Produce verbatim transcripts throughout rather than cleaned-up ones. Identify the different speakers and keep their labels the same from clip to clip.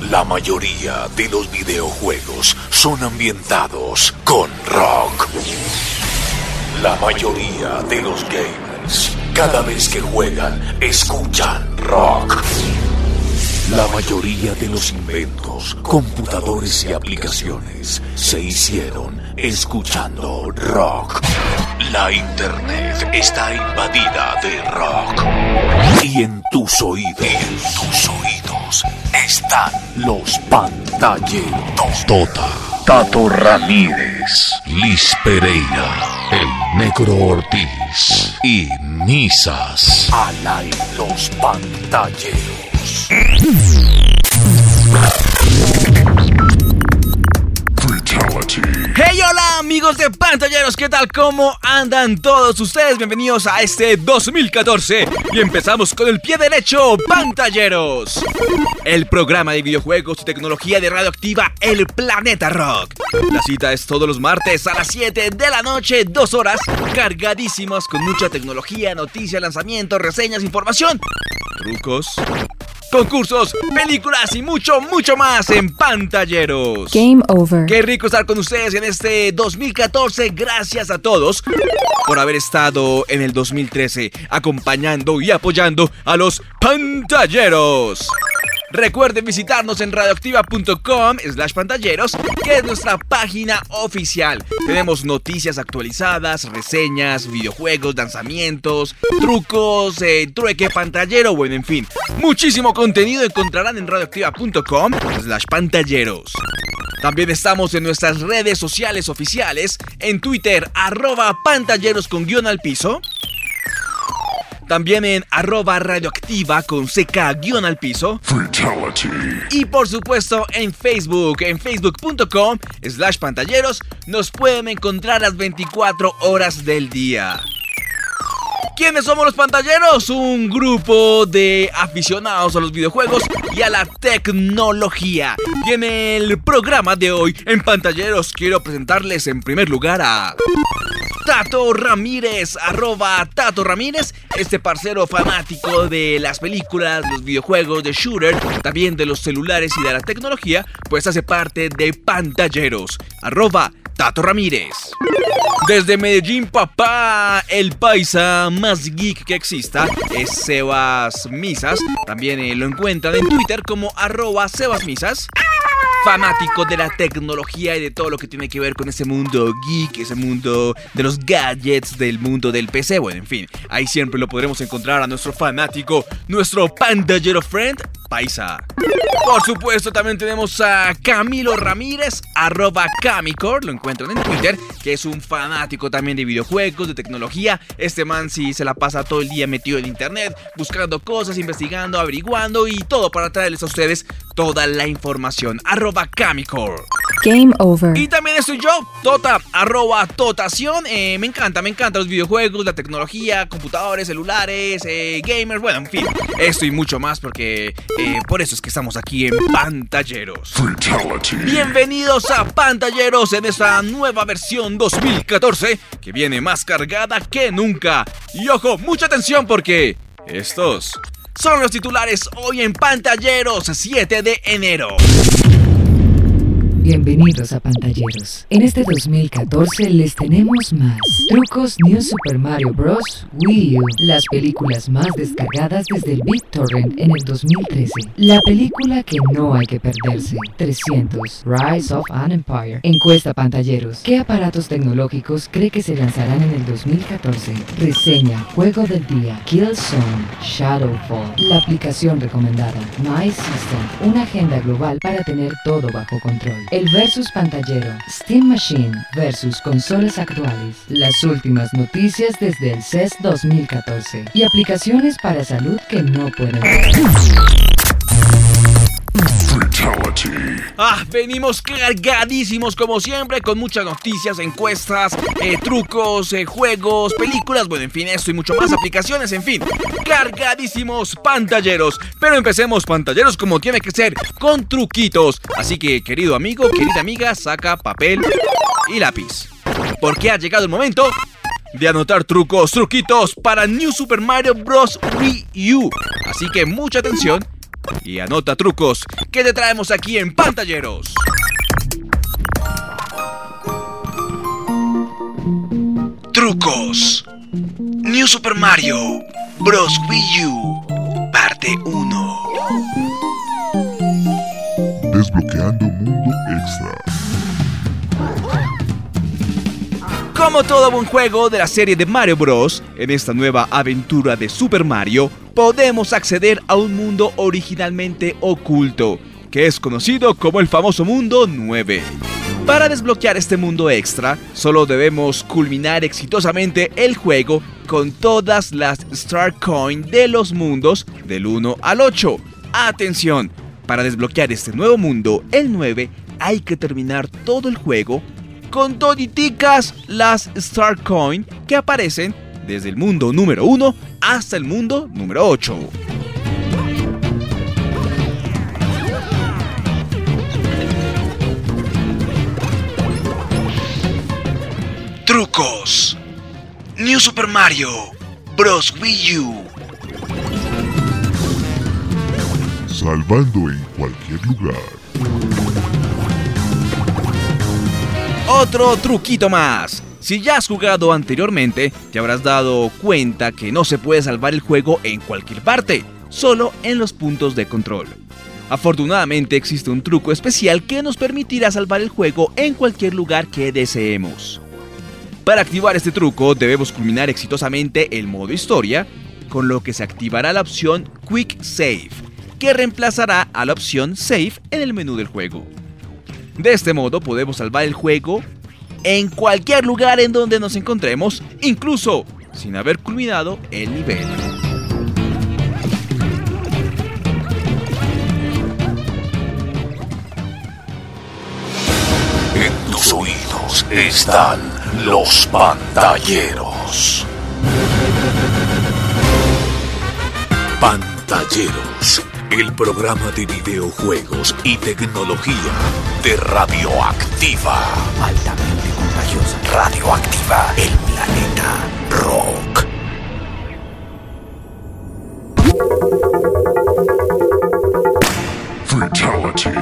Speaker 1: La mayoría de los videojuegos son ambientados con rock. La mayoría de los gamers, cada vez que juegan, escuchan rock. La mayoría de los inventos, computadores y aplicaciones se hicieron escuchando rock. La internet está invadida de rock. Y en tus oídos, en tus oídos están los pantalleros. Tota, Tato Ramírez, Liz Pereira, el Negro Ortiz y Misas. Al aire los pantalleros.
Speaker 2: Hey, hola amigos de Pantalleros, ¿qué tal? ¿Cómo andan todos ustedes? Bienvenidos a este dos mil catorce y empezamos con el pie derecho, Pantalleros, el programa de videojuegos y tecnología de Radioactiva, el Planeta Rock. La cita es todos los martes a las siete de la noche, dos horas cargadísimos con mucha tecnología, noticias, lanzamientos, reseñas, información, trucos, concursos, películas y mucho, mucho más en Pantalleros.
Speaker 3: Game over.
Speaker 2: Qué rico estar con ustedes en este dos mil catorce. Gracias a todos por haber estado en el dos mil trece acompañando y apoyando a los Pantalleros. Recuerden visitarnos en radioactiva.com slash pantalleros, que es nuestra página oficial. Tenemos noticias actualizadas, reseñas, videojuegos, lanzamientos, trucos, eh, trueque pantallero, bueno, en fin. Muchísimo contenido encontrarán en radioactiva.com slash pantalleros. También estamos en nuestras redes sociales oficiales, en Twitter, arroba pantalleros con guión al piso. También en arroba radioactiva con ck guión al piso.
Speaker 1: Fatality.
Speaker 2: Y por supuesto en Facebook, en facebook.com slash pantalleros, nos pueden encontrar las veinticuatro horas del día. ¿Quiénes somos los Pantalleros? Un grupo de aficionados a los videojuegos y a la tecnología. Y en el programa de hoy, en Pantalleros, quiero presentarles en primer lugar a Tato Ramírez, arroba Tato Ramírez, este parcero fanático de las películas, los videojuegos, de shooter, también de los celulares y de la tecnología, pues hace parte de Pantalleros, arroba Tato Ramírez. Desde Medellín, papá, el paisa más geek que exista es Sebas Misas. También eh, lo encuentran en Twitter como arroba Sebas Misas. Fanático de la tecnología y de todo lo que tiene que ver con ese mundo geek, ese mundo de los gadgets, del mundo del P C, bueno, en fin, ahí siempre lo podremos encontrar a nuestro fanático, nuestro pantallero friend, Paisa. Por supuesto, también tenemos a Camilo Ramírez, arroba Camicor, lo encuentran en Twitter, que es un fanático también de videojuegos, de tecnología. Este man sí se la pasa todo el día metido en internet, buscando cosas, investigando, averiguando y todo para traerles a ustedes toda la información, arroba Camicor.
Speaker 3: Game over.
Speaker 2: Y también estoy yo, Tota, arroba Totación. eh, Me encanta, me encantan los videojuegos, la tecnología, computadores, celulares, eh, gamers, bueno, en fin, esto y mucho más porque eh, por eso es que estamos aquí en Pantalleros.
Speaker 1: Fatality.
Speaker 2: Bienvenidos a Pantalleros en esta nueva versión dos mil catorce que viene más cargada que nunca. Y ojo, mucha atención porque estos son los titulares hoy en Pantalleros, siete de enero.
Speaker 3: Bienvenidos a Pantalleros. En este dos mil catorce les tenemos más trucos New Super Mario Bros. Wii U, las películas más descargadas desde el BitTorrent en el dos mil trece, la película que no hay que perderse, trescientos, Rise of an Empire. Encuesta Pantalleros: ¿qué aparatos tecnológicos cree que se lanzarán en el dos mil catorce? Reseña: juego del día, Killzone Shadowfall. La aplicación recomendada, My System, una agenda global para tener todo bajo control. El versus pantallero, Steam Machine versus consolas actuales, las últimas noticias desde el C E S dos mil catorce y aplicaciones para salud que no pueden ver.
Speaker 1: Fatality.
Speaker 2: Ah, venimos cargadísimos como siempre, con muchas noticias, encuestas, eh, trucos, eh, juegos, películas, bueno, en fin, esto y mucho más, aplicaciones, en fin, cargadísimos Pantalleros. Pero empecemos, Pantalleros, como tiene que ser, con truquitos. Así que, querido amigo, querida amiga, saca papel y lápiz, porque ha llegado el momento de anotar trucos, truquitos para New Super Mario Bros. Wii U. Así que mucha atención, Y anota, trucos, que te traemos aquí en Pantalleros. Trucos. New Super Mario Bros. Wii U, parte uno.
Speaker 1: Desbloqueando mundo extra.
Speaker 2: Como todo buen juego de la serie de Mario Bros, en esta nueva aventura de Super Mario, podemos acceder a un mundo originalmente oculto, que es conocido como el famoso mundo nueve. Para desbloquear este mundo extra, solo debemos culminar exitosamente el juego con todas las Star Coin de los mundos del uno al ocho. ¡Atención! Para desbloquear este nuevo mundo, el nueve, hay que terminar todo el juego con toditicas las Star Coin que aparecen desde el mundo número uno hasta el mundo número ocho. Trucos. New Super Mario Bros. Wii U.
Speaker 1: Salvando en cualquier lugar.
Speaker 2: Otro truquito más. Si ya has jugado anteriormente, te habrás dado cuenta que no se puede salvar el juego en cualquier parte, solo en los puntos de control. Afortunadamente existe un truco especial que nos permitirá salvar el juego en cualquier lugar que deseemos. Para activar este truco debemos culminar exitosamente el modo historia, con lo que se activará la opción Quick Save, que reemplazará a la opción Save en el menú del juego. De este modo podemos salvar el juego en cualquier lugar en donde nos encontremos, incluso sin haber culminado el nivel.
Speaker 1: En tus oídos están los pantalleros. Pantalleros, el programa de videojuegos y tecnología de Radioactiva. Altamente contagiosa. Radioactiva, el planeta rock. Fatality.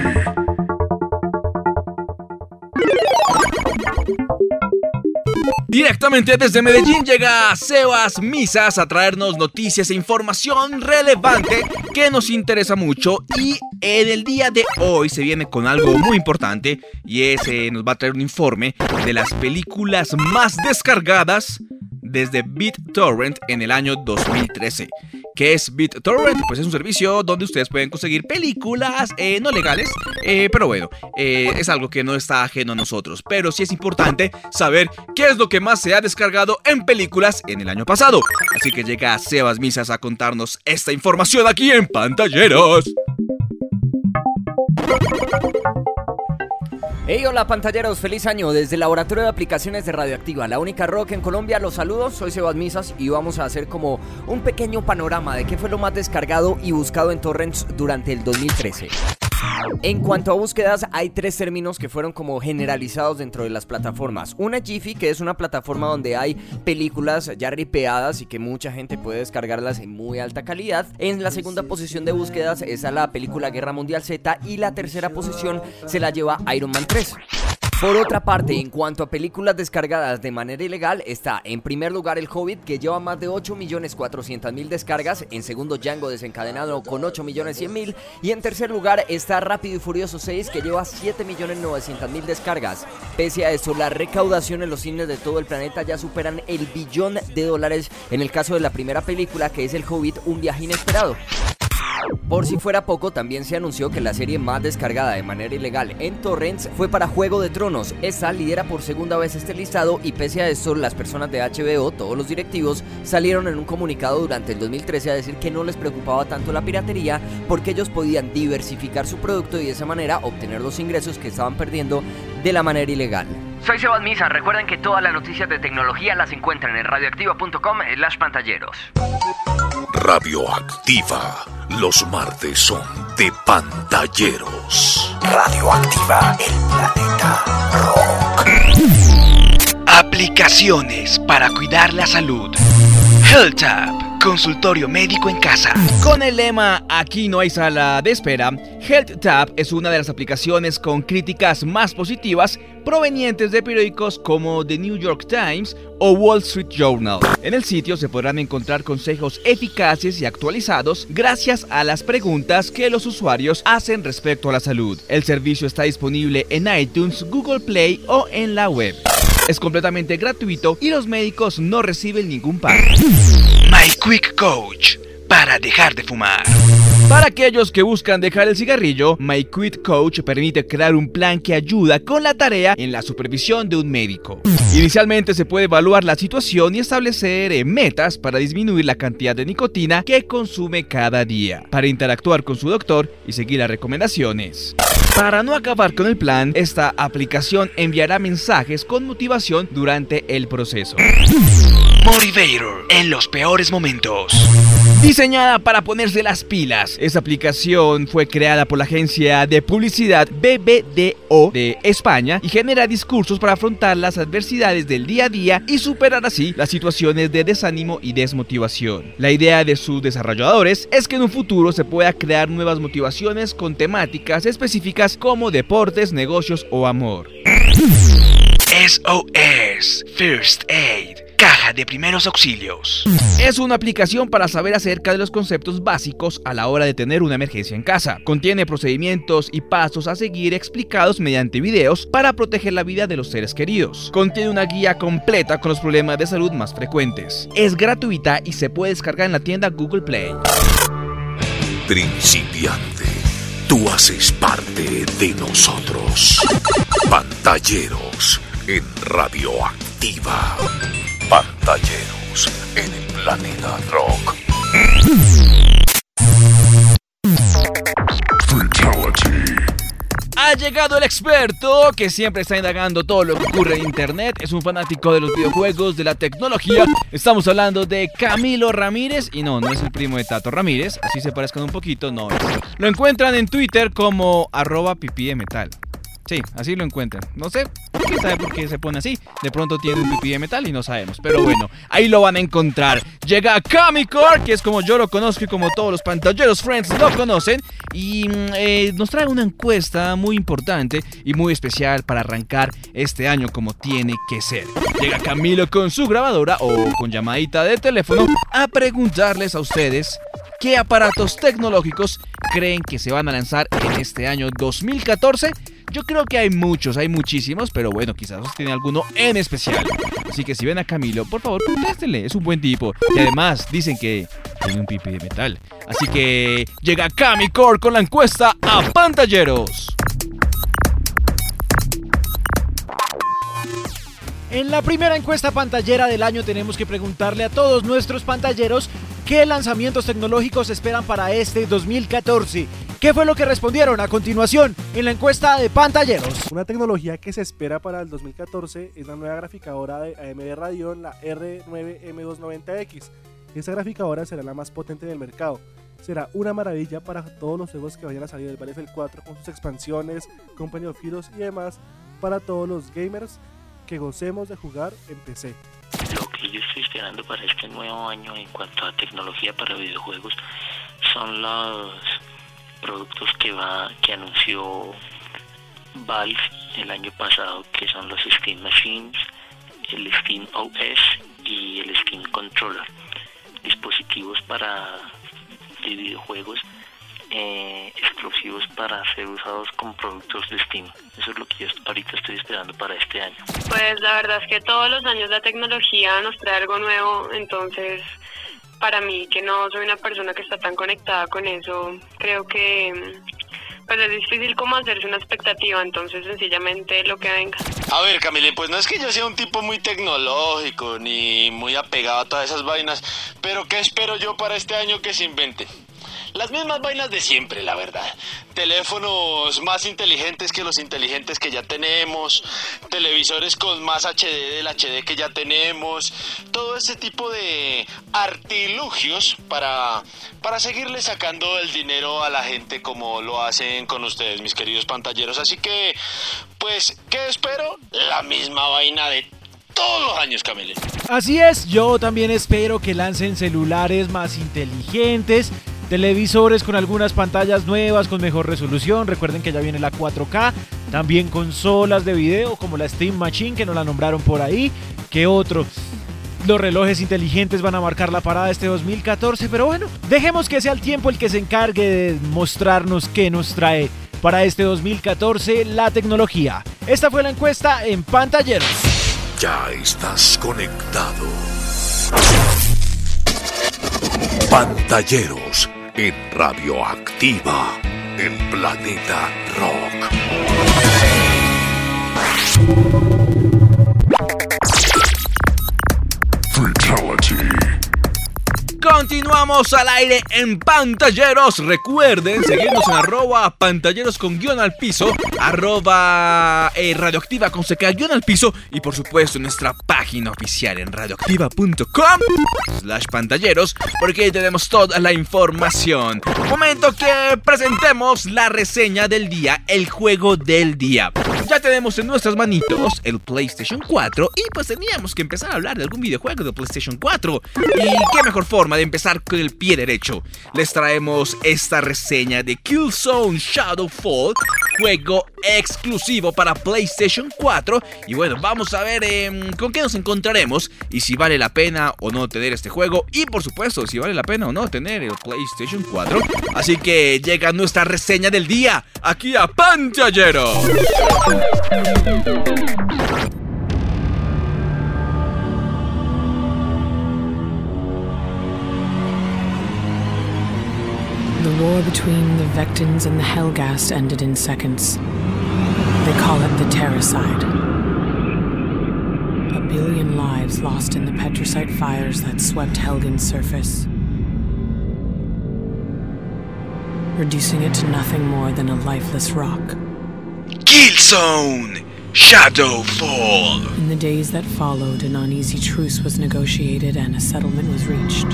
Speaker 2: Directamente desde Medellín llega Sebas Misas a traernos noticias e información relevante que nos interesa mucho, y en el día de hoy se viene con algo muy importante, y es, eh, nos va a traer un informe de las películas más descargadas desde BitTorrent en el año dos mil trece. ¿Qué es BitTorrent? Pues es un servicio donde ustedes pueden conseguir películas eh, no legales, eh, pero bueno, eh, es algo que no está ajeno a nosotros. Pero sí es importante saber qué es lo que más se ha descargado en películas en el año pasado. Así que llega Sebas Misas a contarnos esta información aquí en Pantalleros.
Speaker 4: Hey, hola pantalleros, feliz año desde el Laboratorio de Aplicaciones de Radioactiva, la única rock en Colombia. Los saludos, soy Sebas Misas y vamos a hacer como un pequeño panorama de qué fue lo más descargado y buscado en torrents durante el dos mil trece. En cuanto a búsquedas, hay tres términos que fueron como generalizados dentro de las plataformas. Una es Giphy, que es una plataforma donde hay películas ya ripeadas y que mucha gente puede descargarlas en muy alta calidad. En la segunda posición de búsquedas está la película Guerra Mundial Z, y la tercera posición se la lleva Iron Man tres. Por otra parte, en cuanto a películas descargadas de manera ilegal, está en primer lugar El Hobbit, que lleva más de ocho millones cuatrocientas mil descargas. En segundo, Django Desencadenado con ocho millones cien mil. Y en tercer lugar está Rápido y Furioso seis, que lleva siete millones novecientas mil descargas. Pese a eso, la recaudación en los cines de todo el planeta ya superan el billón de dólares en el caso de la primera película, que es El Hobbit, un viaje inesperado. Por si fuera poco, también se anunció que la serie más descargada de manera ilegal en torrents fue para Juego de Tronos. Esta lidera por segunda vez este listado, y pese a esto, las personas de H B O, todos los directivos, salieron en un comunicado durante el dos mil trece a decir que no les preocupaba tanto la piratería, porque ellos podían diversificar su producto y de esa manera obtener los ingresos que estaban perdiendo de la manera ilegal. Soy Sebas Misa, recuerden que todas las noticias de tecnología las encuentran en radioactiva punto com slash pantalleros.
Speaker 1: Radioactiva, los martes son de pantalleros. Radioactiva, el planeta rock.
Speaker 2: Aplicaciones para cuidar la salud. HealthTap. Consultorio médico en casa. Con el lema "Aquí no hay sala de espera", HealthTap es una de las aplicaciones con críticas más positivas provenientes de periódicos como The New York Times o Wall Street Journal. En el sitio se podrán encontrar consejos eficaces y actualizados gracias a las preguntas que los usuarios hacen respecto a la salud. El servicio está disponible en iTunes, Google Play o en la web. Es completamente gratuito y los médicos no reciben ningún pago. My Quick Coach, para dejar de fumar. Para aquellos que buscan dejar el cigarrillo, My Quick Coach permite crear un plan que ayuda con la tarea en la supervisión de un médico. Inicialmente se puede evaluar la situación y establecer eh, metas para disminuir la cantidad de nicotina que consume cada día, para interactuar con su doctor y seguir las recomendaciones. Para no acabar con el plan, esta aplicación enviará mensajes con motivación durante el proceso. Motivator en los peores momentos. Diseñada para ponerse las pilas, esta aplicación fue creada por la agencia de publicidad B B D O de España y genera discursos para afrontar las adversidades del día a día y superar así las situaciones de desánimo y desmotivación. La idea de sus desarrolladores es que en un futuro se pueda crear nuevas motivaciones con temáticas específicas como deportes, negocios o amor. S O S First Aid, caja de primeros auxilios. Es una aplicación para saber acerca de los conceptos básicos a la hora de tener una emergencia en casa. Contiene procedimientos y pasos a seguir explicados mediante videos para proteger la vida de los seres queridos. Contiene una guía completa con los problemas de salud más frecuentes. Es gratuita y se puede descargar en la tienda Google Play.
Speaker 1: Principiante, tú haces parte de nosotros. Pantalleros en Radioactiva. Pantalleros en el Planeta Rock. Fatality.
Speaker 2: Ha llegado el experto que siempre está indagando todo lo que ocurre en internet. Es un fanático de los videojuegos, de la tecnología. Estamos hablando de Camilo Ramírez. Y no, no es el primo de Tato Ramírez. Así se parezcan un poquito, no. Lo encuentran en Twitter como arroba pipí de metal. Sí, así lo encuentran. No sé, quién sabe por qué se pone así. De pronto tiene un pipí de metal y no sabemos. Pero bueno, ahí lo van a encontrar. Llega Kamicor, que es como yo lo conozco y como todos los pantalleros friends lo conocen. Y eh, nos trae una encuesta muy importante y muy especial para arrancar este año como tiene que ser. Llega Camilo con su grabadora o con llamadita de teléfono a preguntarles a ustedes qué aparatos tecnológicos creen que se van a lanzar en este año dos mil catorce. Yo creo que hay muchos, hay muchísimos, pero bueno, quizás tiene alguno en especial. Así que si ven a Camilo, por favor, contéstenle, es un buen tipo. Y además dicen que tiene un pipí de metal. Así que llega Kamicor con la encuesta a Pantalleros.
Speaker 5: En la primera encuesta pantallera del año tenemos que preguntarle a todos nuestros pantalleros qué lanzamientos tecnológicos esperan para este dos mil catorce. ¿Qué fue lo que respondieron a continuación en la encuesta de pantalleros?
Speaker 6: Una tecnología que se espera para el dos mil catorce es la nueva graficadora de A M D Radeon, la R nueve M doscientos noventa X. Esta graficadora será la más potente del mercado. Será una maravilla para todos los juegos que vayan a salir del Battlefield cuatro con sus expansiones, Company of Heroes y demás, para todos los gamers que gocemos de jugar en P C.
Speaker 7: Lo que yo estoy esperando para este nuevo año en cuanto a tecnología para videojuegos son los productos que va que anunció Valve el año pasado, que son los Steam Machines, el Steam O S y el Steam Controller, dispositivos para de videojuegos eh, exclusivos para ser usados con productos de Steam. Eso es lo que yo ahorita estoy esperando para este año.
Speaker 8: Pues la verdad es que todos los años la tecnología nos trae algo nuevo, entonces para mí, que no soy una persona que está tan conectada con eso, creo que pues es difícil como hacerse una expectativa, entonces sencillamente lo que venga.
Speaker 9: A ver, Camille, pues no es que yo sea un tipo muy tecnológico ni muy apegado a todas esas vainas, pero ¿qué espero yo para este año que se invente? Las mismas vainas de siempre, la verdad. Teléfonos más inteligentes que los inteligentes que ya tenemos, televisores con más H D del H D que ya tenemos, todo ese tipo de artilugios para, para seguirle sacando el dinero a la gente como lo hacen con ustedes, mis queridos pantalleros. Así que, pues, ¿qué espero? La misma vaina de todos los años, Camille.
Speaker 5: Así es, yo también espero que lancen celulares más inteligentes, televisores con algunas pantallas nuevas con mejor resolución. Recuerden que ya viene la cuatro K, también consolas de video como la Steam Machine, que nos la nombraron por ahí. ¿Qué otro? Los relojes inteligentes van a marcar la parada este dos mil catorce, pero bueno, dejemos que sea el tiempo el que se encargue de mostrarnos qué nos trae para este dos mil catorce la tecnología. Esta fue la encuesta en Pantalleros.
Speaker 1: Ya estás conectado. Pantalleros en Radioactiva, el planeta rock. Fatality.
Speaker 2: Continuamos al aire en Pantalleros. Recuerden seguirnos en arroba pantalleros con guión al piso, arroba eh, radioactiva con seca guión al piso, y por supuesto en nuestra página oficial en radioactiva punto com slash pantalleros, porque ahí tenemos toda la información. Momento que presentemos la reseña del día, el juego del día. Ya tenemos en nuestras manitos el PlayStation cuatro y pues teníamos que empezar a hablar de algún videojuego de PlayStation cuatro. Y qué mejor forma de empezar con el pie derecho. Les traemos esta reseña de Killzone Shadowfall, juego exclusivo para PlayStation cuatro. Y bueno, vamos a ver eh, con qué nos encontraremos y si vale la pena o no tener este juego. Y por supuesto, si vale la pena o no tener el PlayStation cuatro. Así que llega nuestra reseña del día aquí a Pantallero.
Speaker 10: The war between the Vectans and the Helghast ended in seconds. They call it the Terracide. A billion lives lost in the Petricite fires that swept Helgen's surface, reducing it to nothing more than a lifeless rock.
Speaker 1: Killzone Shadowfall.
Speaker 10: In the days that followed, an uneasy truce was negotiated and a settlement was reached.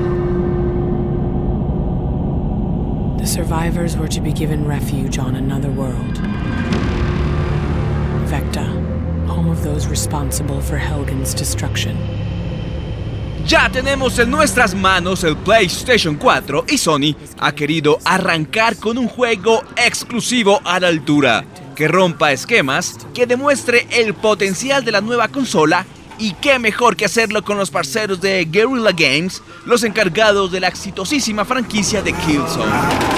Speaker 10: The survivors were to be given refuge on another world. Vecta, home of those responsible for Helgen's destruction.
Speaker 2: Ya tenemos en nuestras manos el PlayStation cuatro y Sony ha querido arrancar con un juego exclusivo a la altura, que rompa esquemas, que demuestre el potencial de la nueva consola. Y qué mejor que hacerlo con los parceros de Guerrilla Games, los encargados de la exitosísima franquicia de Killzone.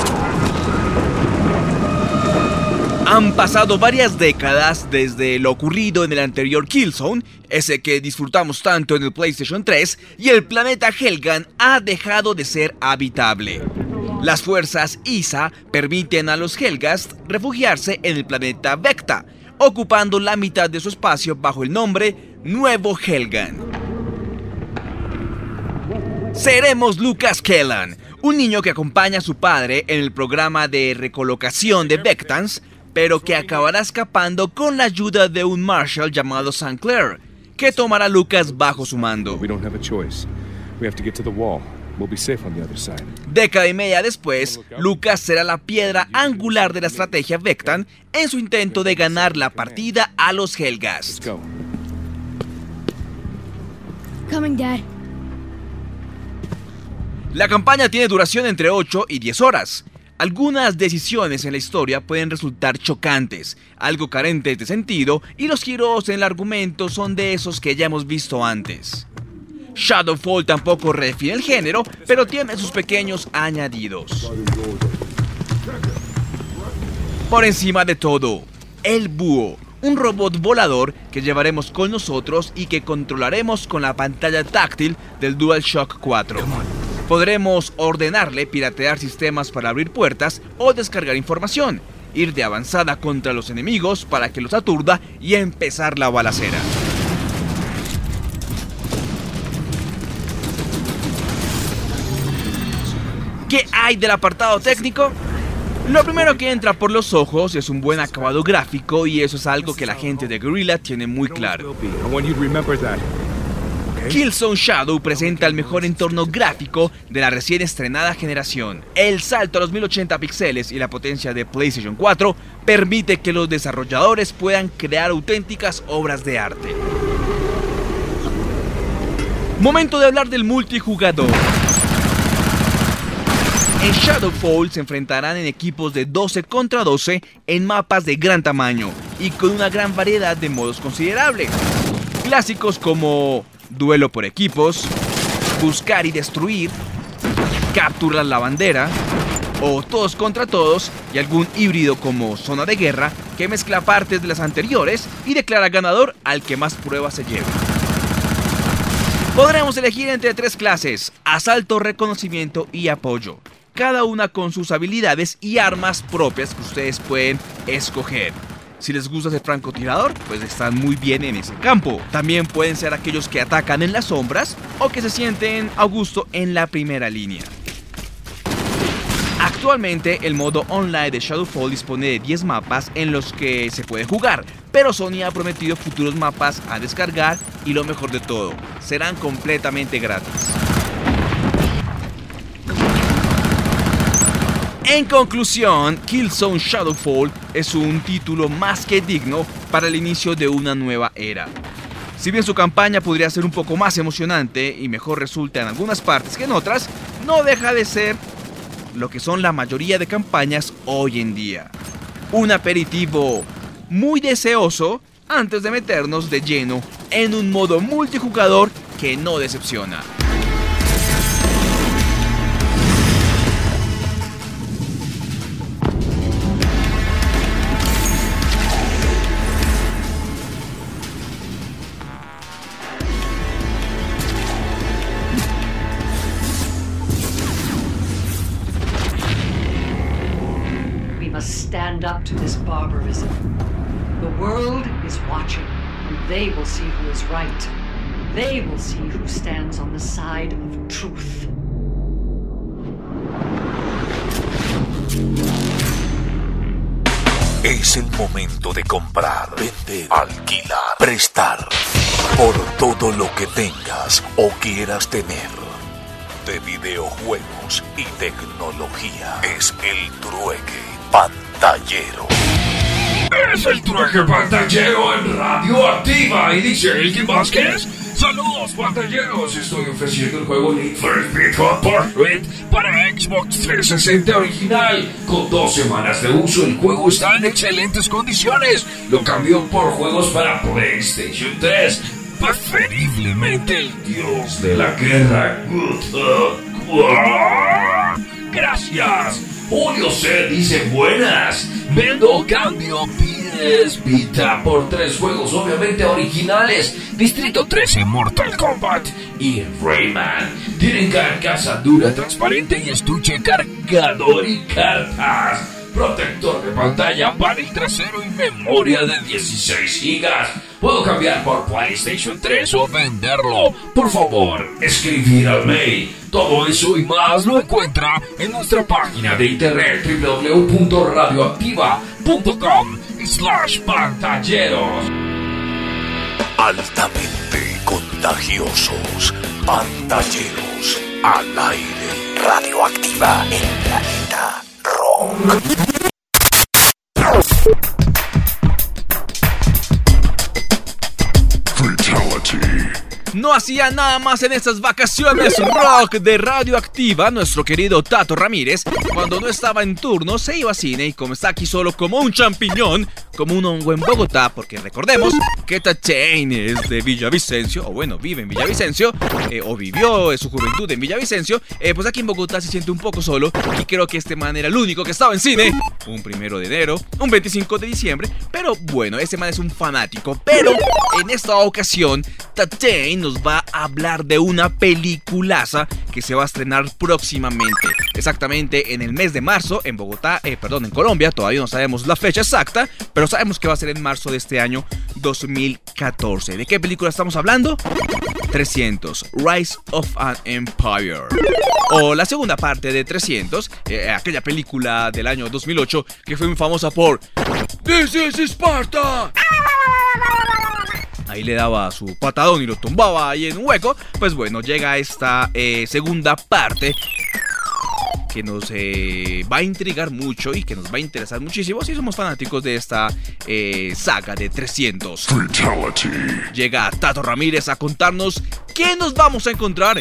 Speaker 2: Han pasado varias décadas desde lo ocurrido en el anterior Killzone, ese que disfrutamos tanto en el PlayStation tres, y el planeta Helghan ha dejado de ser habitable. Las fuerzas I S A permiten a los Helghast refugiarse en el planeta Vecta, ocupando la mitad de su espacio bajo el nombre Nuevo Helghan. Seremos Lucas Kellan, un niño que acompaña a su padre en el programa de recolocación de Vectans, pero que acabará escapando con la ayuda de un Marshal llamado Saint Clair, que tomará a Lucas bajo su mando. Década y media después, Lucas será la piedra angular de la estrategia Vectan en su intento de ganar la partida a los Helghast.
Speaker 11: Coming, Dad.
Speaker 2: La campaña tiene duración entre ocho y diez horas. Algunas decisiones en la historia pueden resultar chocantes, algo carentes de sentido, y los giros en el argumento son de esos que ya hemos visto antes. Shadowfall tampoco redefine el género, pero tiene sus pequeños añadidos. Por encima de todo, el Búho, un robot volador que llevaremos con nosotros y que controlaremos con la pantalla táctil del DualShock cuatro. Podremos ordenarle piratear sistemas para abrir puertas o descargar información, ir de avanzada contra los enemigos para que los aturda y empezar la balacera. ¿Qué hay del apartado técnico? Lo primero que entra por los ojos es un buen acabado gráfico, y eso es algo que la gente de Guerrilla tiene muy claro. Killzone Shadow presenta el mejor entorno gráfico de la recién estrenada generación. El salto a los mil ochenta píxeles y la potencia de PlayStation cuatro permite que los desarrolladores puedan crear auténticas obras de arte. Momento de hablar del multijugador. En Shadowfall se enfrentarán en equipos de doce contra doce en mapas de gran tamaño y con una gran variedad de modos considerable. Clásicos como duelo por equipos, buscar y destruir, capturar la bandera o todos contra todos, y algún híbrido como zona de guerra que mezcla partes de las anteriores y declara ganador al que más pruebas se lleve. Podremos elegir entre tres clases: asalto, reconocimiento y apoyo, cada una con sus habilidades y armas propias que ustedes pueden escoger. Si les gusta ser francotirador, pues están muy bien en ese campo. También pueden ser aquellos que atacan en las sombras o que se sienten a gusto en la primera línea. Actualmente el modo online de Shadowfall dispone de diez mapas en los que se puede jugar, pero Sony ha prometido futuros mapas a descargar y lo mejor de todo, serán completamente gratis. En conclusión, Killzone Shadowfall es un título más que digno para el inicio de una nueva era. Si bien su campaña podría ser un poco más emocionante y mejor resulta en algunas partes que en otras, no deja de ser lo que son la mayoría de campañas hoy en día. Un aperitivo muy deseoso antes de meternos de lleno en un modo multijugador que no decepciona.
Speaker 12: Stand up to this barbarism. The world is watching, and they will see who is right. They will see who stands on the side of truth.
Speaker 1: Es el momento de comprar, vender, alquilar, prestar por todo lo que tengas o quieras tener de videojuegos y tecnología. Es el trueque pantallero.
Speaker 13: Es el trueque pantallero en Radioactiva y dice Elkin Vázquez. Saludos pantalleros, estoy ofreciendo el juego Need for Speed Hot Pursuit para Xbox trescientos sesenta original. Con dos semanas de uso el juego está en excelentes condiciones. Lo cambió por juegos para PlayStation tres, preferiblemente el dios de la guerra. Gracias. Julio C. dice buenas. Vendo, cambio, pides Vita por tres juegos obviamente originales: Distrito trece, Mortal Kombat y Rayman. Tienen carcasa dura, transparente y estuche cargador y cartas. Protector de pantalla, panel trasero y memoria de dieciséis gigas. Puedo cambiar por PlayStation tres o venderlo. Por favor, escribir al mail. Todo eso y más lo encuentra en nuestra página de internet w w w punto radioactiva punto com slash pantalleros.
Speaker 1: Altamente contagiosos, pantalleros al aire. Radioactiva en Planeta Rock.
Speaker 2: No hacía nada más en estas vacaciones rock de Radioactiva nuestro querido Tato Ramírez. Cuando no estaba en turno se iba a cine, y como está aquí solo como un champiñón, como un hongo en Bogotá, porque recordemos que Tachain es de Villavicencio, o bueno, vive en Villavicencio, eh, o vivió en su juventud en Villavicencio, eh, pues aquí en Bogotá se siente un poco solo, y creo que este man era el único que estaba en cine un primero de enero, un veinticinco de diciembre, pero bueno, ese man es un fanático. Pero en esta ocasión Tachain nos va a hablar de una peliculaza que se va a estrenar próximamente, exactamente en el mes de marzo en Bogotá, eh, perdón, en Colombia. Todavía no sabemos la fecha exacta, pero sabemos que va a ser en marzo de este año dos mil catorce. ¿De qué película estamos hablando? trescientos, Rise of an Empire, o la segunda parte de trescientos, eh, aquella película del año dos mil ocho que fue muy famosa por This is Sparta. Ahí le daba su patadón y lo tumbaba ahí en un hueco. Pues bueno, llega esta eh, segunda parte que nos eh, va a intrigar mucho y que nos va a interesar muchísimo si somos fanáticos de esta eh, saga de trescientos.
Speaker 1: Fatality.
Speaker 2: Llega Tato Ramírez a contarnos qué nos vamos a encontrar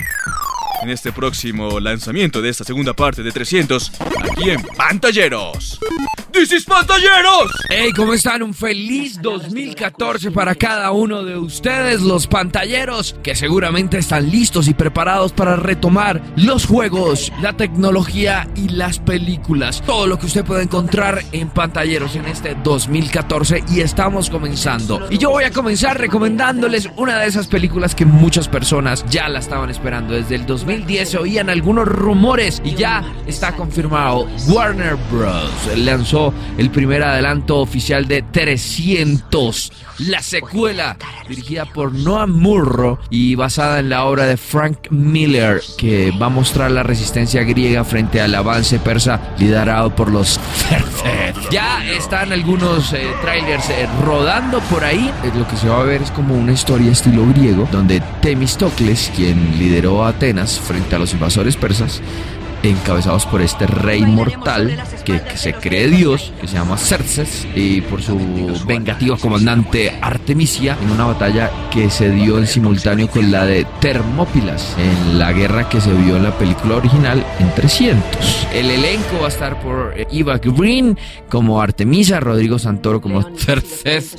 Speaker 2: en este próximo lanzamiento de esta segunda parte de trescientos, aquí en Pantalleros. ¡This is Pantalleros!
Speaker 13: Hey, ¿cómo están? Un feliz dos mil catorce para cada uno de ustedes, los pantalleros, que seguramente están listos y preparados para retomar los juegos, la tecnología y las películas. Todo lo que usted puede encontrar en Pantalleros en este dos mil catorce, y estamos comenzando. Y yo voy a comenzar recomendándoles una de esas películas que muchas personas ya la estaban esperando. Desde el dos mil diez se oían algunos rumores y ya está confirmado. Warner Bros. lanzó el primer adelanto oficial de trescientos, la secuela dirigida por Noah Murro y basada en la obra de Frank Miller, que va a mostrar la resistencia griega frente al avance persa liderado por los Xerxes. Ya están algunos eh, trailers eh, rodando por ahí. Eh, lo que se va a ver es como una historia estilo griego, donde Temístocles, quien lideró a Atenas frente a los invasores persas, encabezados por este rey mortal que, que se cree Dios, que se llama Xerxes, y por su vengativa comandante Artemisia, en una batalla que se dio en simultáneo con la de Termópilas, en la guerra que se vio en la película original en trescientos. El elenco va a estar por Eva Green como Artemisia, Rodrigo Santoro como Xerxes,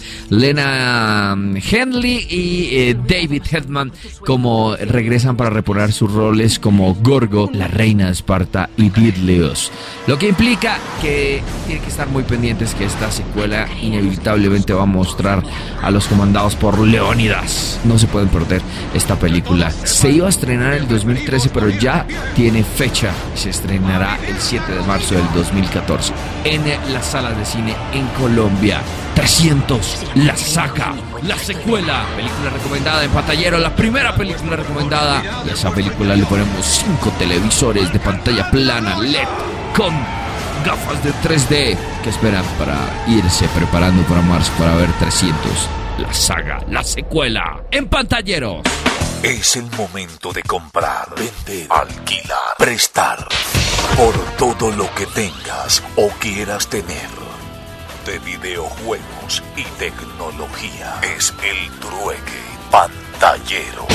Speaker 13: Lena Henley y eh, David Hedman como regresan para reponer sus roles como Gorgo, la reina de Esparta, y Didleos, lo que implica que tienen que estar muy pendientes, que esta secuela inevitablemente va a mostrar a los comandados por Leónidas. No se pueden perder esta película. Se iba a estrenar el dos mil trece, pero ya tiene fecha y se estrenará el siete de marzo del dos mil catorce en las salas de cine en Colombia. trescientos, la saga, la secuela, película recomendada en Pantallero, la primera película recomendada, y a esa película le ponemos cinco televisores de pantalla plana L E D con gafas de tres D que esperan para irse preparando para marzo para ver trescientos, la saga, la secuela en Pantalleros.
Speaker 1: Es el momento de comprar, vender, alquilar, prestar por todo lo que tengas o quieras tener de videojuegos y tecnología. Es el trueque Pantallero.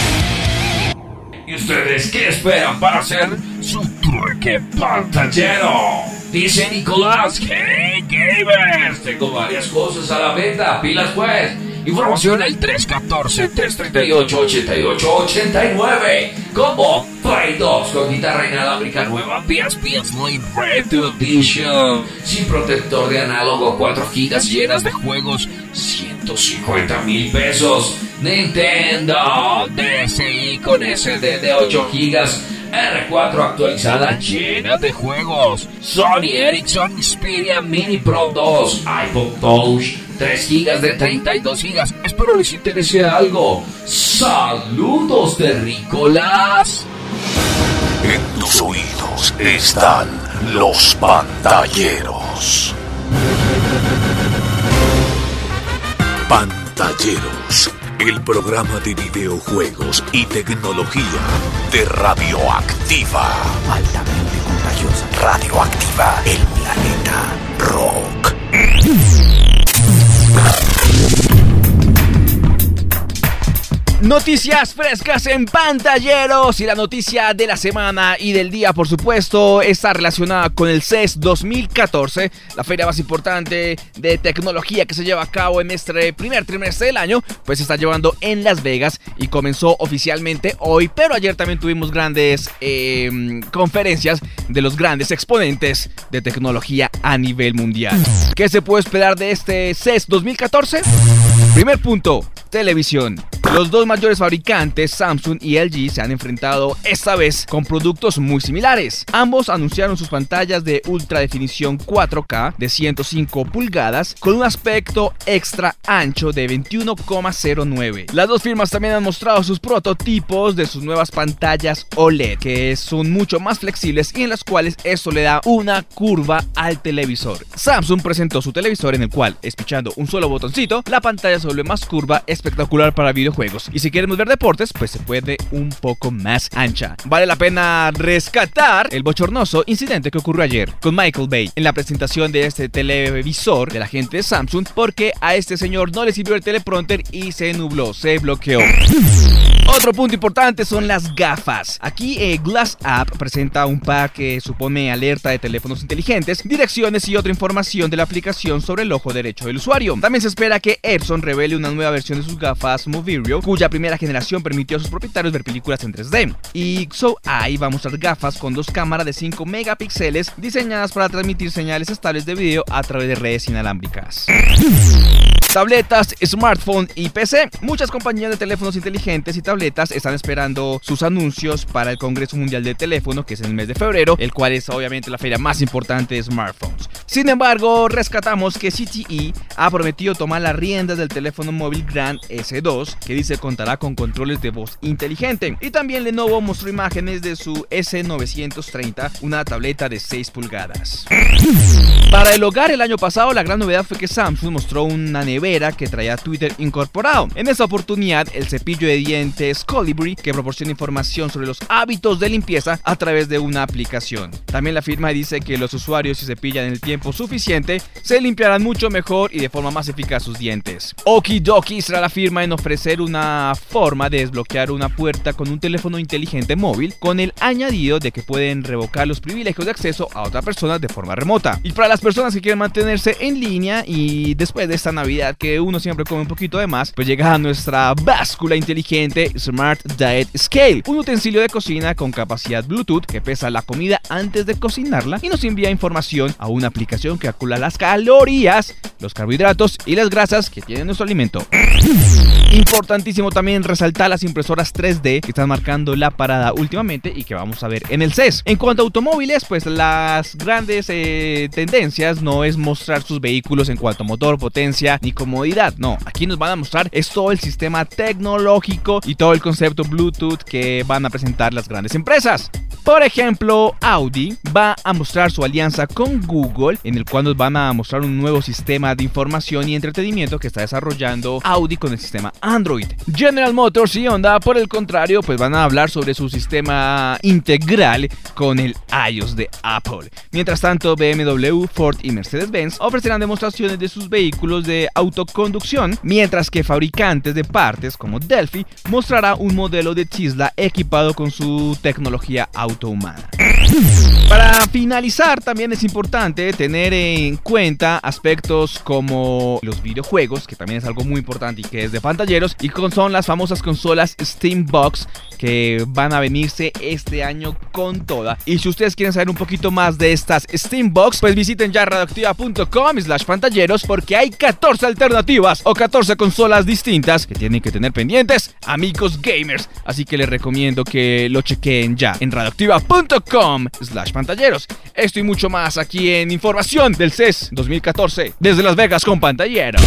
Speaker 13: ¿Y ustedes qué esperan para hacer su trueque pantallero? Dice Nicolás, ¡hey gamers! Tengo varias cosas a la venta, pilas pues. Información al tres uno cuatro, tres tres ocho, ocho ocho ocho nueve. Como Play dos con guitarra inalámbrica nueva, P S P Slim Red Edition, sin protector de análogo, cuatro gigas llenas de juegos, ciento cincuenta mil pesos. Nintendo D S i con S D de ocho gigas, R cuatro actualizada llena de juegos, Sony Ericsson Xperia Mini Pro dos, iPod Touch, tres gigas de treinta y dos gigas. Espero les interese algo. Saludos terrícolas.
Speaker 1: En tus oídos están los Pantalleros. Pantalleros, el programa de videojuegos y tecnología de Radioactiva. Altamente contagiosa. Radioactiva, el planeta rock.
Speaker 2: Noticias frescas en Pantalleros, y la noticia de la semana y del día, por supuesto, está relacionada con el C E S dos mil catorce, la feria más importante de tecnología que se lleva a cabo en este primer trimestre del año. Pues se está llevando en Las Vegas y comenzó oficialmente hoy, pero ayer también tuvimos grandes eh, conferencias de los grandes exponentes de tecnología a nivel mundial. ¿Qué se puede esperar de este C E S dos mil catorce? Primer punto, televisión. Los dos mayores fabricantes, Samsung y L G, se han enfrentado esta vez con productos muy similares. Ambos anunciaron sus pantallas de ultra definición cuatro K de ciento cinco pulgadas con un aspecto extra ancho de veintiuno coma cero nueve. Las dos firmas también han mostrado sus prototipos de sus nuevas pantallas O L E D, que son mucho más flexibles y en las cuales esto le da una curva al televisor. Samsung presentó su televisor en el cual, espichando un solo botoncito, la pantalla se vuelve más curva, espectacular para videojuegos videojuegos. Y si queremos ver deportes, pues se puede un poco más ancha. Vale la pena rescatar el bochornoso incidente que ocurrió ayer con Michael Bay en la presentación de este televisor de la gente de Samsung, porque a este señor no le sirvió el teleprompter y se nubló, se bloqueó. Otro punto importante son las gafas. Aquí eh, Glass App presenta un pack que supone alerta de teléfonos inteligentes, direcciones y otra información de la aplicación sobre el ojo derecho del usuario. También se espera que Epson revele una nueva versión de sus gafas Movirio, cuya primera generación permitió a sus propietarios ver películas en tres D. Y XOI va a mostrar gafas con dos cámaras de cinco megapíxeles diseñadas para transmitir señales estables de video a través de redes inalámbricas. Tabletas, smartphone y P C. Muchas compañías de teléfonos inteligentes y tabletas están esperando sus anuncios para el Congreso Mundial del Teléfono, que es en el mes de febrero, el cual es obviamente la feria más importante de smartphones. Sin embargo, rescatamos que C T E ha prometido tomar las riendas del teléfono móvil Grand S dos, que dice contará con controles de voz inteligente. Y también Lenovo mostró imágenes de su S novecientos treinta, una tableta de seis pulgadas. Para el hogar, el año pasado la gran novedad fue que Samsung mostró una nevera que traía Twitter incorporado. En esta oportunidad, el cepillo de dientes Colibri, que proporciona información sobre los hábitos de limpieza a través de una aplicación. También la firma dice que los usuarios, si cepillan en el tiempo suficiente, se limpiarán mucho mejor y de forma más eficaz sus dientes. Okidoki será la firma en ofrecer una forma de desbloquear una puerta con un teléfono inteligente móvil, con el añadido de que pueden revocar los privilegios de acceso a otra persona de forma remota. Y para las personas que quieren mantenerse en línea y después de esta Navidad que uno siempre come un poquito de más, pues llega a nuestra báscula inteligente Smart Diet Scale, un utensilio de cocina con capacidad Bluetooth que pesa la comida antes de cocinarla y nos envía información a una aplicación que calcula las calorías, los carbohidratos y las grasas que tiene nuestro alimento. Importantísimo también resaltar las impresoras tres D que están marcando la parada últimamente y que vamos a ver en el C E S. En cuanto a automóviles, pues las grandes eh, tendencias no es mostrar sus vehículos en cuanto a motor, potencia ni comodidad. No, aquí nos van a mostrar es todo el sistema tecnológico y todo el concepto Bluetooth que van a presentar las grandes empresas. Por ejemplo, Audi va a mostrar su alianza con Google, en el cual nos van a mostrar un nuevo sistema de información y entretenimiento que está desarrollando Audi con el sistema Android. General Motors y Honda, por el contrario, pues van a hablar sobre su sistema integral con el iOS de Apple. Mientras tanto, B M W, Ford y Mercedes-Benz ofrecerán demostraciones de sus vehículos de autoconducción, mientras que fabricantes de partes como Delphi mostrará un modelo de Tesla equipado con su tecnología autohumana. Para finalizar, también es importante tener en cuenta aspectos como los videojuegos, que también es algo muy importante y que es de pantalleros, y son las famosas consolas Steambox que van a venirse este año con toda. Y si ustedes quieren saber un poquito más de estas Steambox, pues visiten ya radioactiva punto com slash pantalleros, porque hay catorce alternativas o catorce consolas distintas que tienen que tener pendientes, amigos gamers. Así que les recomiendo que lo chequeen ya en radioactiva punto com slash pantalleros. Esto y mucho más aquí en Información del C E S dos mil catorce desde Las Vegas con Pantalleros.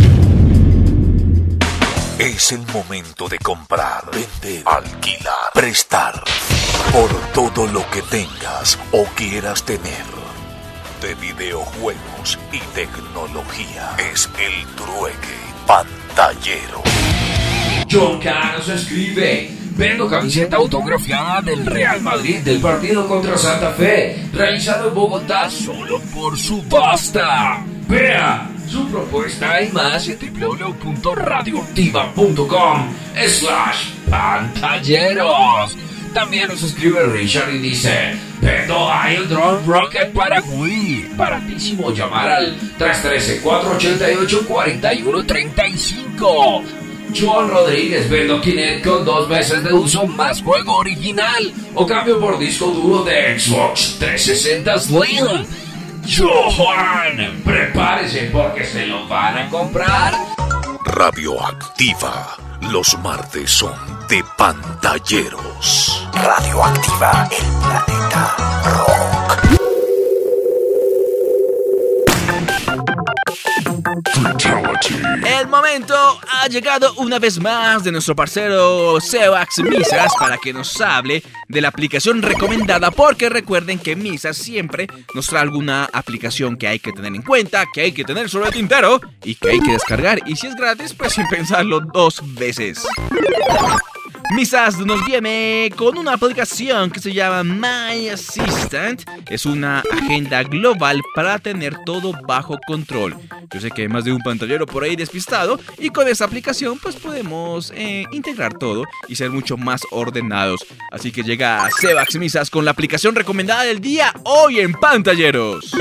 Speaker 1: Es el momento de comprar, vender, alquilar, prestar por todo lo que tengas o quieras tener de videojuegos y tecnología. Es el trueque pantallero.
Speaker 13: John Cano se escribe: vendo camiseta autografiada del Real Madrid del partido contra Santa Fe, realizado en Bogotá solo por subasta. Vea su propuesta y más en w w w punto radioactiva punto com slash pantalleros. También nos escribe Richard y dice: vendo Iron Drone Rocket para Wii. Baratísimo, llamar al tres uno tres, cuatro ocho ocho, cuatro uno tres cinco. Joan Rodríguez: vendo Kinect con dos meses de uso más juego original, o cambio por disco duro de Xbox trescientos sesenta Slim. Joan, prepárese porque se lo van a comprar.
Speaker 1: Radioactiva. Los martes son de pantalleros. Radioactiva, el planeta rock.
Speaker 2: Fatality. El momento ha llegado una vez más de nuestro parcero Sebas Misas para que nos hable de la aplicación recomendada, porque recuerden que Misas siempre nos trae alguna aplicación que hay que tener en cuenta, que hay que tener sobre el tintero y que hay que descargar, y si es gratis pues sin pensarlo dos veces. Misas nos viene con una aplicación que se llama My Assistant. Es una agenda global para tener todo bajo control. Yo sé que hay más de un pantallero por ahí despistado, y con esta aplicación pues podemos eh, integrar todo y ser mucho más ordenados. Así que llega Sebas Misas con la aplicación recomendada del día hoy en Pantalleros.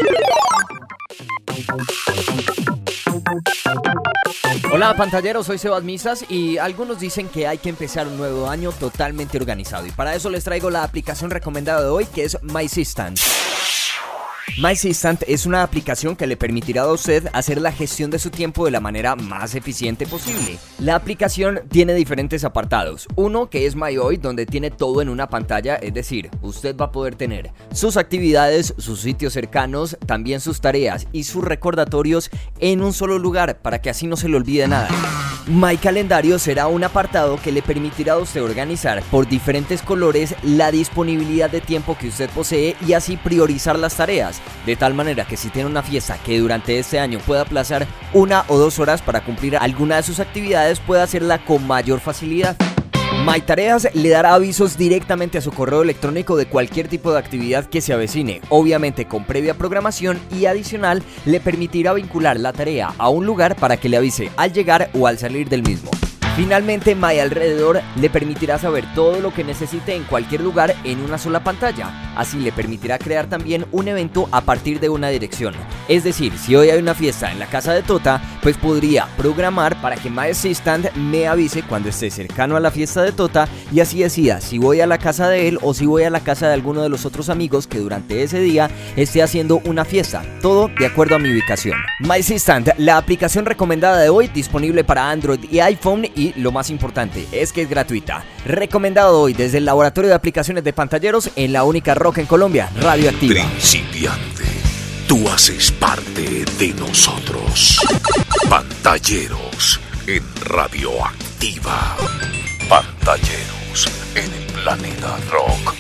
Speaker 4: Hola pantalleros, soy Sebas Misas y algunos dicen que hay que empezar un nuevo año totalmente organizado, y para eso les traigo la aplicación recomendada de hoy, que es My Assistant. My Assistant es una aplicación que le permitirá a usted hacer la gestión de su tiempo de la manera más eficiente posible. La aplicación tiene diferentes apartados. Uno que es My Hoy, donde tiene todo en una pantalla, es decir, usted va a poder tener sus actividades, sus sitios cercanos, también sus tareas y sus recordatorios en un solo lugar para que así no se le olvide nada. My Calendario será un apartado que le permitirá a usted organizar por diferentes colores la disponibilidad de tiempo que usted posee y así priorizar las tareas, de tal manera que si tiene una fiesta que durante este año pueda aplazar una o dos horas para cumplir alguna de sus actividades, pueda hacerla con mayor facilidad. My Tareas le dará avisos directamente a su correo electrónico de cualquier tipo de actividad que se avecine, obviamente con previa programación, y adicional le permitirá vincular la tarea a un lugar para que le avise al llegar o al salir del mismo. Finalmente, My Alrededor le permitirá saber todo lo que necesite en cualquier lugar en una sola pantalla. Así le permitirá crear también un evento a partir de una dirección. Es decir, si hoy hay una fiesta en la casa de Tota, pues podría programar para que My Assistant me avise cuando esté cercano a la fiesta de Tota, y así decida si voy a la casa de él o si voy a la casa de alguno de los otros amigos que durante ese día esté haciendo una fiesta. Todo de acuerdo a mi ubicación. My Assistant, la aplicación recomendada de hoy, disponible para Android y iPhone, y lo más importante es que es gratuita. Recomendado hoy desde el Laboratorio de Aplicaciones de Pantalleros en la única rock en Colombia, Radioactiva.
Speaker 1: Principiante, tú haces parte de nosotros. Pantalleros en Radioactiva. Pantalleros en el planeta rock.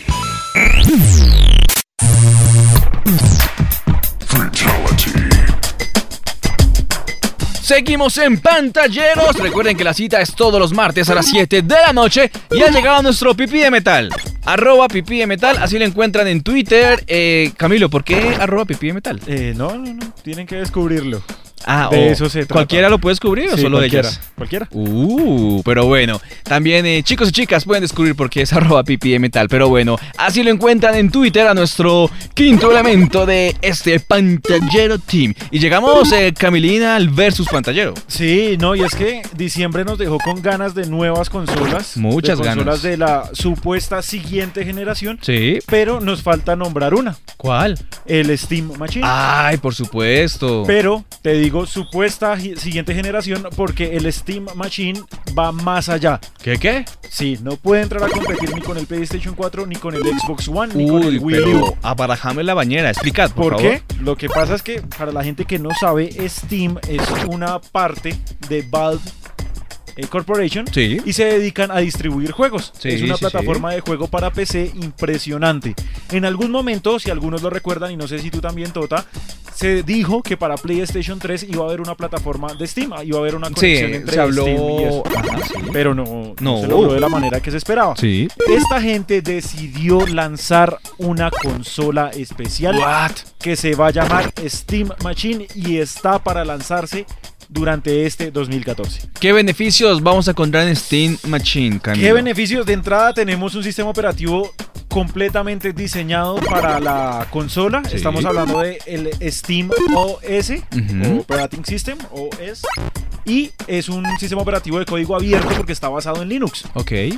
Speaker 1: Fatality.
Speaker 2: Seguimos en Pantalleros. Recuerden que la cita es todos los martes a las siete de la noche. Y ha llegado nuestro pipí de metal. Arroba pipí de metal, así lo encuentran en Twitter. eh, Camilo, ¿por qué arroba pipí de metal?
Speaker 5: Eh, no, no, no, tienen que descubrirlo.
Speaker 2: Ah,
Speaker 5: de
Speaker 2: oh,
Speaker 5: eso se trata.
Speaker 2: ¿Cualquiera lo puede descubrir o
Speaker 5: sí,
Speaker 2: solo
Speaker 5: cualquiera,
Speaker 2: ellas?
Speaker 5: Cualquiera.
Speaker 2: Uh, pero bueno, también eh, chicos y chicas pueden descubrir por qué es arroba pipí de metal. Pero bueno, así lo encuentran en Twitter a nuestro quinto elemento de este Pantallero Team. Y llegamos, eh, Camilina, al versus Pantallero.
Speaker 5: Sí, no, y es que diciembre nos dejó con ganas de nuevas consolas.
Speaker 2: Muchas
Speaker 5: de
Speaker 2: ganas.
Speaker 5: Consolas de la supuesta siguiente generación.
Speaker 2: Sí.
Speaker 5: Pero nos falta nombrar una.
Speaker 2: ¿Cuál?
Speaker 5: El Steam Machine.
Speaker 2: Ay, por supuesto.
Speaker 5: Pero te digo supuesta siguiente generación porque el Steam Machine va más allá.
Speaker 2: ¿Qué qué?
Speaker 5: Sí, no puede entrar a competir ni con el PlayStation cuatro, ni con el Xbox One, ni
Speaker 2: Uy,
Speaker 5: con el Wii U.
Speaker 2: pero abarajame la bañera, explicad, por,
Speaker 5: ¿Por
Speaker 2: favor.
Speaker 5: qué? Lo que pasa es que, para la gente que no sabe, Steam es una parte de Valve Corporation,
Speaker 2: sí,
Speaker 5: y se dedican a distribuir juegos.
Speaker 2: Sí,
Speaker 5: es una
Speaker 2: sí,
Speaker 5: plataforma
Speaker 2: sí.
Speaker 5: de juego para P C impresionante. En algún momento, si algunos lo recuerdan, y no sé si tú también, Tota, se dijo que para PlayStation tres iba a haber una plataforma de Steam, iba a haber una conexión
Speaker 2: sí,
Speaker 5: entre
Speaker 2: se habló...
Speaker 5: Steam y eso.
Speaker 2: Ajá, sí.
Speaker 5: Pero no, no.
Speaker 2: no
Speaker 5: se logró de la manera que se esperaba.
Speaker 2: Sí.
Speaker 5: Esta gente decidió lanzar una consola especial
Speaker 2: What?
Speaker 5: que se va a llamar Steam Machine y está para lanzarse durante este dos mil catorce.
Speaker 2: ¿Qué beneficios vamos a encontrar en Steam Machine, Camilo?
Speaker 5: ¿Qué beneficios? De entrada tenemos un sistema operativo completamente diseñado para la consola.
Speaker 2: Sí.
Speaker 5: Estamos hablando de el Steam O S,
Speaker 2: Uh-huh.
Speaker 5: o Operating System, O S, y es un sistema operativo de código abierto porque está basado en Linux.
Speaker 2: Ok.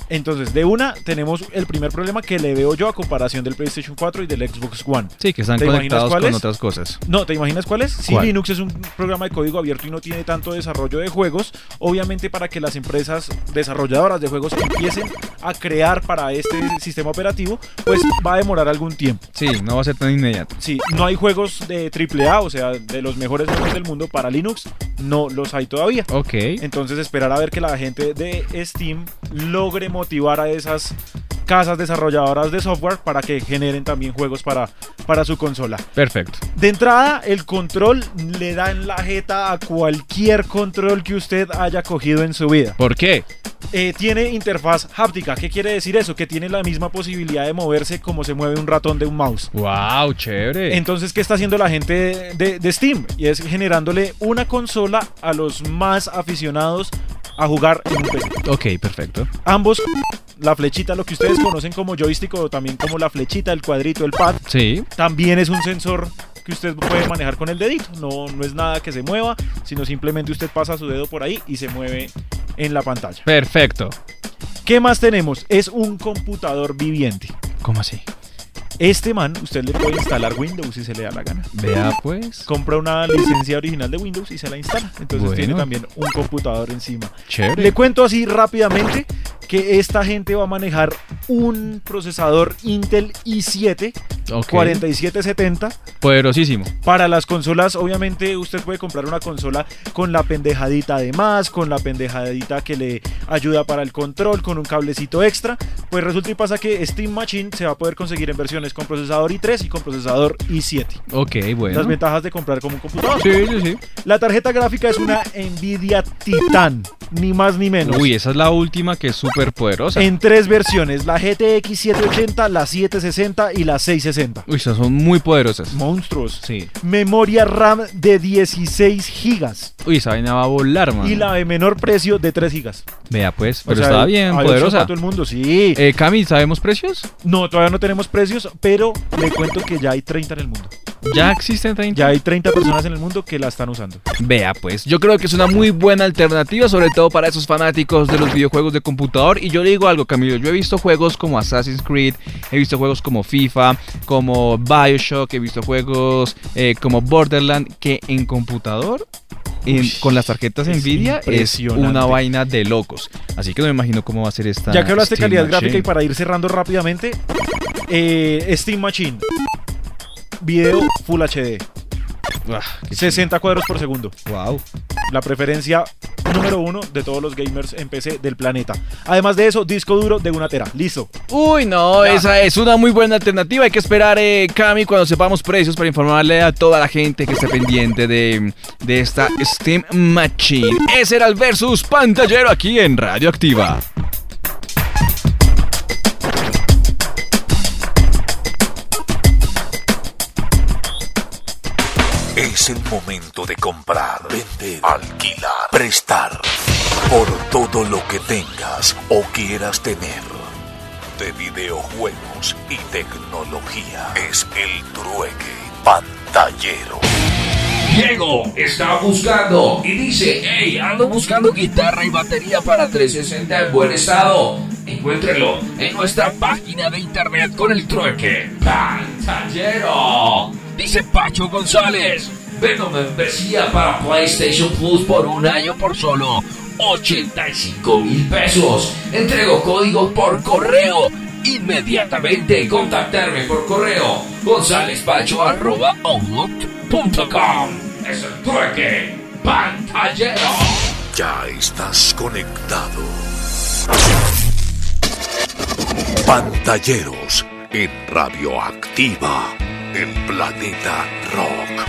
Speaker 5: Entonces, de una, tenemos el primer problema que le veo yo a comparación del PlayStation cuatro y del Xbox One.
Speaker 2: Sí, que están conectados con otras cosas.
Speaker 5: No, ¿te imaginas cuál es? Si
Speaker 2: ¿Cuál?
Speaker 5: Linux es un programa de código abierto y no tiene tanto desarrollo de juegos, obviamente para que las empresas desarrolladoras de juegos empiecen a crear para este sistema operativo, pues va a demorar algún tiempo.
Speaker 2: Sí, no va a ser tan inmediato.
Speaker 5: Sí, no hay juegos de triple A, o sea, de los mejores juegos del mundo para Linux, no los hay todavía.
Speaker 2: Ok.
Speaker 5: Entonces esperar a ver que la gente de Steam logre motivar a esas casas desarrolladoras de software para que generen también juegos para, para su consola.
Speaker 2: Perfecto.
Speaker 5: De entrada, el control le da en la jeta a cualquier control que usted haya cogido en su vida.
Speaker 2: ¿Por qué?
Speaker 5: Eh, tiene interfaz háptica. ¿Qué quiere decir eso? Que tiene la misma posibilidad de moverse como se mueve un ratón de un mouse.
Speaker 2: ¡Wow! ¡Chévere!
Speaker 5: Entonces, ¿qué está haciendo la gente de, de, de Steam? Y es generándole una consola a los más aficionados a jugar en un P C.
Speaker 2: Ok, perfecto.
Speaker 5: Ambos, la flechita, lo que ustedes conocen como joystick o también como la flechita, el cuadrito, el pad,
Speaker 2: sí,
Speaker 5: también es un sensor que usted puede manejar con el dedito. No, no es nada que se mueva, sino simplemente usted pasa su dedo por ahí y se mueve en la pantalla.
Speaker 2: Perfecto.
Speaker 5: ¿Qué más tenemos? Es un computador viviente.
Speaker 2: ¿Cómo así?
Speaker 5: Este man, usted le puede instalar Windows si se le da la gana.
Speaker 2: Vea pues.
Speaker 5: Compra una licencia original de Windows y se la instala. Entonces
Speaker 2: bueno,
Speaker 5: tiene también un computador encima.
Speaker 2: Chévere.
Speaker 5: Le cuento así rápidamente que esta gente va a manejar un procesador Intel i siete
Speaker 2: okay,
Speaker 5: cuarenta y siete setenta.
Speaker 2: Poderosísimo.
Speaker 5: Para las consolas, obviamente usted puede comprar una consola con la pendejadita de más, con la pendejadita que le ayuda para el control, con un cablecito extra. Pues resulta y pasa que Steam Machine se va a poder conseguir en versiones con procesador i tres y con procesador i siete.
Speaker 2: Ok, bueno.
Speaker 5: Las ventajas de comprar como un computador.
Speaker 2: Sí, sí, sí.
Speaker 5: La tarjeta gráfica es una Nvidia Titan, ni más ni menos.
Speaker 2: Uy, esa es la última, que es súper poderosa.
Speaker 5: En tres versiones, la G T X setecientos ochenta, la setecientos sesenta y la seiscientos sesenta.
Speaker 2: Uy, esas son muy poderosas.
Speaker 5: Monstruos.
Speaker 2: Sí.
Speaker 5: Memoria RAM de dieciséis gigas.
Speaker 2: Uy, esa vaina va a volar, man.
Speaker 5: Y la de menor precio de tres gigas.
Speaker 2: Vea pues, pero
Speaker 5: o sea,
Speaker 2: estaba bien
Speaker 5: hay
Speaker 2: poderosa.
Speaker 5: para todo el mundo, sí.
Speaker 2: Eh, Cami, ¿sabemos precios?
Speaker 5: No, todavía no tenemos precios, pero le cuento que ya hay treinta en el mundo.
Speaker 2: ¿Ya existen treinta?
Speaker 5: Ya hay treinta personas en el mundo que la están usando.
Speaker 2: Vea pues, yo creo que es una muy buena alternativa, sobre todo para esos fanáticos de los videojuegos de computador. Y yo le digo algo, Camilo, yo he visto juegos como Assassin's Creed, he visto juegos como FIFA, como Bioshock, he visto juegos eh, como Borderlands, que en computador, en, Uy, con las tarjetas es Nvidia, es una vaina de locos. Así que no me imagino cómo va a ser esta.
Speaker 5: Ya que hablaste de calidad
Speaker 2: Machine.
Speaker 5: gráfica, y para ir cerrando rápidamente, eh, Steam Machine, video Full H D,
Speaker 2: ah,
Speaker 5: sesenta chido. Cuadros por segundo.
Speaker 2: Wow.
Speaker 5: La preferencia número uno de todos los gamers en P C del planeta. Además de eso, disco duro de una tera. Listo.
Speaker 2: Uy, no, ya. Esa es una muy buena alternativa. Hay que esperar, eh, Cami, cuando sepamos precios para informarle a toda la gente que esté pendiente de, de esta Steam Machine. Ese era el Versus Pantallero aquí en Radioactiva.
Speaker 1: Es el momento de comprar, vender, alquilar, prestar por todo lo que tengas o quieras tener de videojuegos y tecnología. Es el trueque pantallero.
Speaker 13: Diego está buscando y dice: hey, ando buscando guitarra y batería para trescientos sesenta en buen estado. Encuéntrelo en nuestra página de internet con el trueque pantallero. Dice Pacho González: vendo membresía para PlayStation Plus por un año por solo ochenta y cinco mil pesos. Entrego código por correo. Inmediatamente contactarme por correo gonzalezpacho arroba outlook punto com. Es el trueque pantallero.
Speaker 1: Ya estás conectado. Pantalleros en Radioactiva, el planeta rock.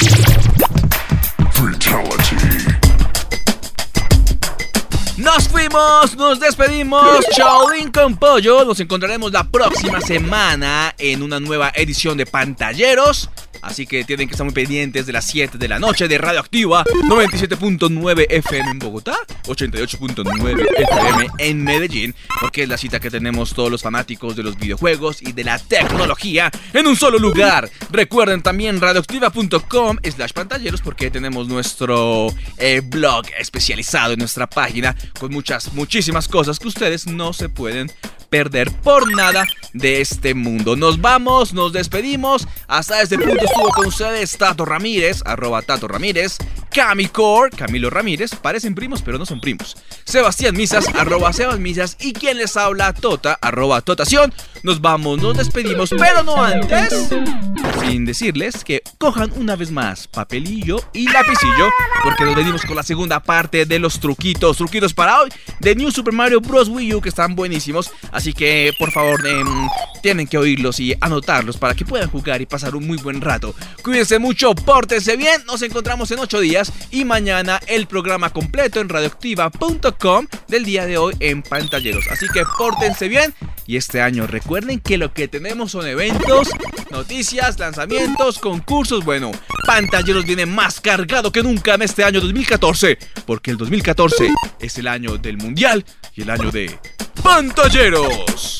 Speaker 2: Nos fuimos despedimos, nos despedimos. Shaolin con Pollo. Nos encontraremos la próxima semana en una nueva edición de Pantalleros. Así que tienen que estar muy pendientes de las siete de la noche de Radioactiva noventa y siete punto nueve F M en Bogotá, ochenta y ocho punto nueve F M en Medellín, porque es la cita que tenemos todos los fanáticos de los videojuegos y de la tecnología en un solo lugar. Recuerden también radioactiva punto com slash pantalleros, porque tenemos nuestro eh, blog especializado en nuestra página con muchas, muchísimas cosas que ustedes no se pueden perder por nada de este mundo. Nos vamos, nos despedimos. Hasta este punto estuvo con ustedes Tato Ramírez, arroba Tato Ramírez, Camicor, Camilo Ramírez, parecen primos pero no son primos, Sebastián Misas, arroba Sebas Misas, y quien les habla, Tota, arroba Totación. Nos vamos, nos despedimos, pero no antes, sin decirles que cojan una vez más papelillo y lapicillo, porque nos venimos con la segunda parte de los truquitos, truquitos para hoy de New Super Mario Bros. Wii U, que están buenísimos. Así que, por favor, eh, tienen que oírlos y anotarlos para que puedan jugar y pasar un muy buen rato. Cuídense mucho, pórtense bien. Nos encontramos en ocho días y mañana el programa completo en radioactiva punto com del día de hoy en Pantalleros. Así que pórtense bien. Y este año recuerden que lo que tenemos son eventos, noticias, lanzamientos, concursos. Bueno, Pantalleros viene más cargado que nunca en este año dos mil catorce, porque el dos mil catorce es el año del Mundial y el año de Pantalleros.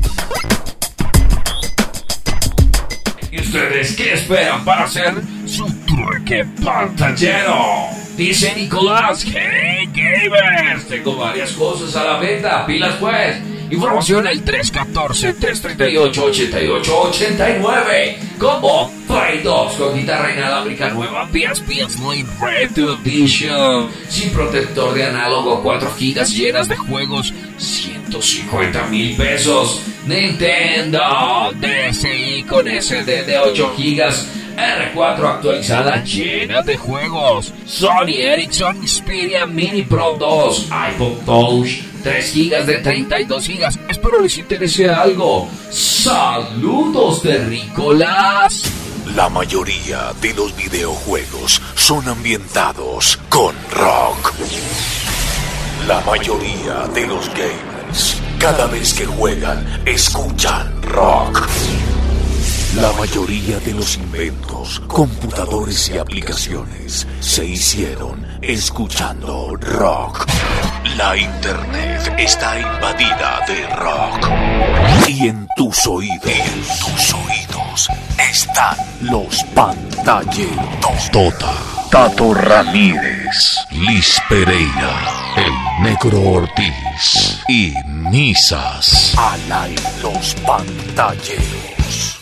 Speaker 13: ¿Y ustedes qué esperan para hacer su trueque pantallero? Dice Nicolás, hey gamers, tengo varias cosas a la venta, pilas pues. Información al tres uno cuatro, tres tres ocho, ocho ocho ocho nueve. Combo Play dos con guitarra inalámbrica nueva P S P Slim Red Edition. Sin protector de análogo, cuatro gigas llenas de juegos, ciento cincuenta mil pesos. Nintendo D S i con S D de ocho gigas, R cuatro actualizada llena de juegos. Sony Ericsson Xperia Mini Pro dos, iPod Touch, tres gigas de treinta y dos gigas. Espero les interese algo. Saludos de Ricolas.
Speaker 1: La mayoría de los videojuegos son ambientados con rock. La mayoría de los gamers, cada vez que juegan, escuchan rock. La mayoría de los inventos, computadores y aplicaciones se hicieron escuchando rock. La internet está invadida de rock. Y en tus oídos, en tus oídos están los pantalleros. Tota, Tato Ramírez, Liz Pereira, el Negro Ortiz y Misas. Al aire los pantalleros.